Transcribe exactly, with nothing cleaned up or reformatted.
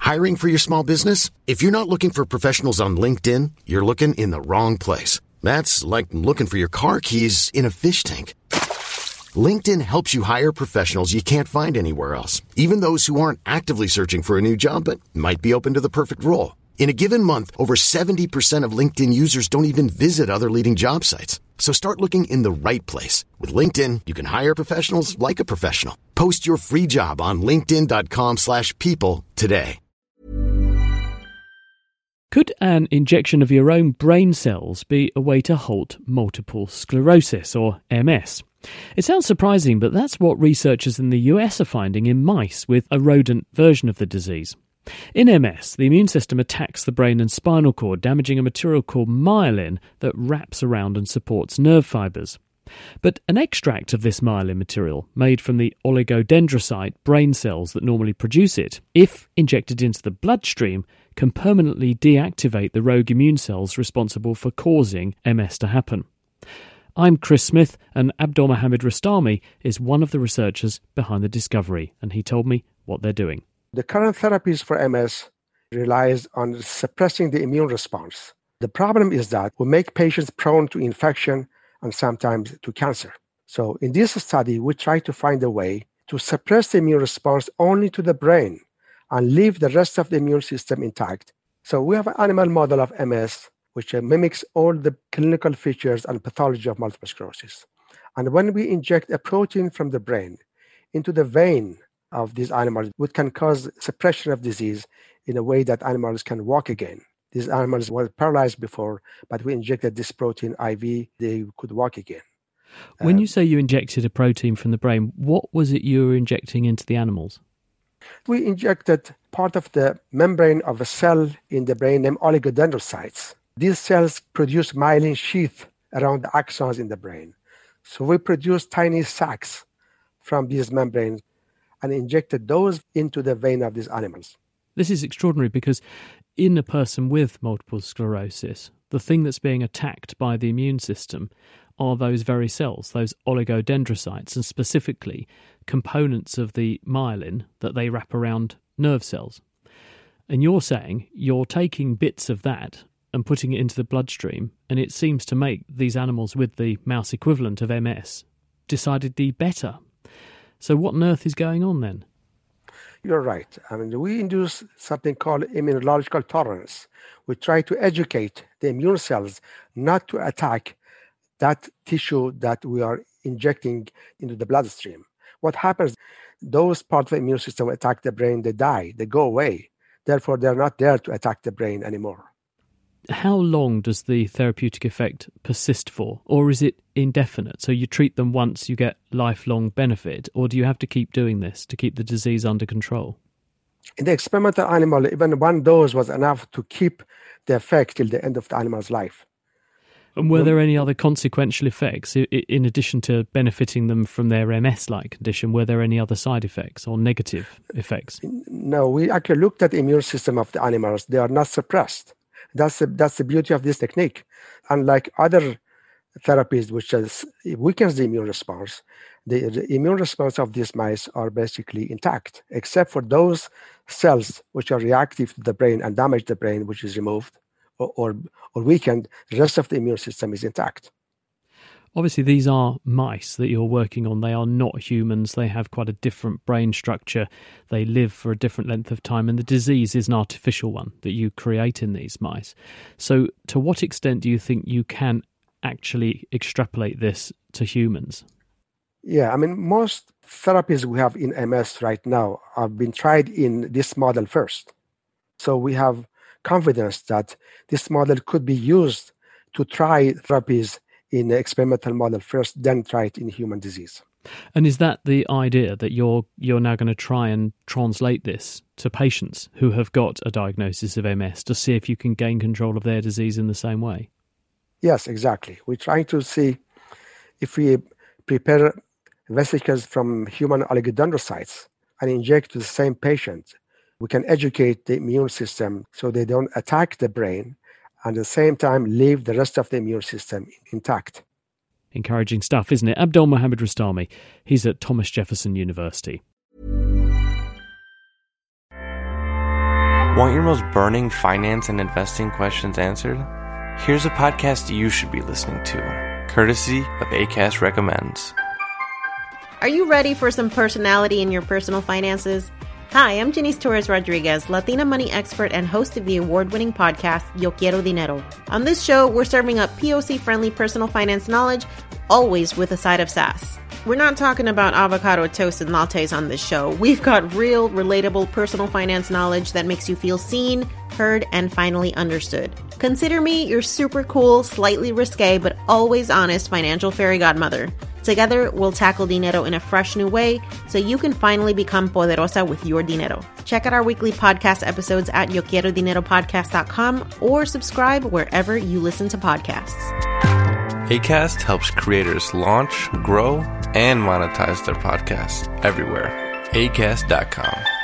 Hiring for your small business? If you're not looking for professionals on LinkedIn, you're looking in the wrong place. That's like looking for your car keys in a fish tank. LinkedIn helps you hire professionals you can't find anywhere else, even those who aren't actively searching for a new job but might be open to the perfect role. In a given month, over seventy percent of LinkedIn users don't even visit other leading job sites. So start looking in the right place. With LinkedIn, you can hire professionals like a professional. Post your free job on linkedin.com slash people today. Could an injection of your own brain cells be a way to halt multiple sclerosis, or M S? It sounds surprising, but that's what researchers in the U S are finding in mice with a rodent version of the disease. In M S, the immune system attacks the brain and spinal cord, damaging a material called myelin that wraps around and supports nerve fibres. But an extract of this myelin material, made from the oligodendrocyte brain cells that normally produce it, if injected into the bloodstream, can permanently deactivate the rogue immune cells responsible for causing M S to happen. I'm Chris Smith, and Abdol Mohamed Rostami is one of the researchers behind the discovery, and he told me what they're doing. The current therapies for M S relies on suppressing the immune response. The problem is that we make patients prone to infection and sometimes to cancer. So in this study, we try to find a way to suppress the immune response only to the brain and leave the rest of the immune system intact. So we have an animal model of M S which mimics all the clinical features and pathology of multiple sclerosis. And when we inject a protein from the brain into the vein of these animals, which can cause suppression of disease in a way that animals can walk again. These animals were paralyzed before, but we injected this protein I V, they could walk again. When uh, you say you injected a protein from the brain, what was it you were injecting into the animals? We injected part of the membrane of a cell in the brain named oligodendrocytes. These cells produce myelin sheath around the axons in the brain. So we produced tiny sacs from these membranes and injected those into the vein of these animals. This is extraordinary because in a person with multiple sclerosis, the thing that's being attacked by the immune system are those very cells, those oligodendrocytes, and specifically components of the myelin that they wrap around nerve cells. And you're saying you're taking bits of that and putting it into the bloodstream, and it seems to make these animals with the mouse equivalent of M S decidedly better. So what on earth is going on then? You're right. I mean, we induce something called immunological tolerance. We try to educate the immune cells not to attack that tissue that we are injecting into the bloodstream. What happens, those parts of the immune system attack the brain, they die, they go away. Therefore, they're not there to attack the brain anymore. How long does the therapeutic effect persist for? Or is it indefinite? So you treat them once, you get lifelong benefit? Or do you have to keep doing this to keep the disease under control? In the experimental animal, even one dose was enough to keep the effect till the end of the animal's life. And were there any other consequential effects, in addition to benefiting them from their M S-like condition? Were there any other side effects or negative effects? No, we actually looked at the immune system of the animals. They are not suppressed. That's the, that's the beauty of this technique. Unlike other therapies, which is, weakens the immune response, the, the immune response of these mice are basically intact, except for those cells which are reactive to the brain and damage the brain, which is removed or, or, or weakened. The rest of the immune system is intact. Obviously, these are mice that you're working on. They are not humans. They have quite a different brain structure. They live for a different length of time, and the disease is an artificial one that you create in these mice. So to what extent do you think you can actually extrapolate this to humans? Yeah, I mean, most therapies we have in M S right now have been tried in this model first. So we have confidence that this model could be used to try therapies in the experimental model first, then try it in human disease. And is that the idea, that you're you're now going to try and translate this to patients who have got a diagnosis of M S to see if you can gain control of their disease in the same way? Yes, exactly. We're trying to see if we prepare vesicles from human oligodendrocytes and inject to the same patient, we can educate the immune system so they don't attack the brain, and at the same time leave the rest of the immune system intact. Encouraging stuff, isn't it? Abdol Mohamed Rostami, he's at Thomas Jefferson University. Want your most burning finance and investing questions answered? Here's a podcast you should be listening to, courtesy of Acast Recommends. Are you ready for some personality in your personal finances? Hi, I'm Janice Torres Rodriguez, Latina money expert and host of the award-winning podcast, Yo Quiero Dinero. On this show, we're serving up P O C-friendly personal finance knowledge, always with a side of sass. We're not talking about avocado toast and lattes on this show. We've got real, relatable personal finance knowledge that makes you feel seen, heard, and finally understood. Consider me your super cool, slightly risque, but always honest financial fairy godmother. Together, we'll tackle dinero in a fresh new way so you can finally become poderosa with your dinero. Check out our weekly podcast episodes at yo quiero dinero podcast dot com or subscribe wherever you listen to podcasts. Acast helps creators launch, grow, and monetize their podcasts everywhere. acast dot com.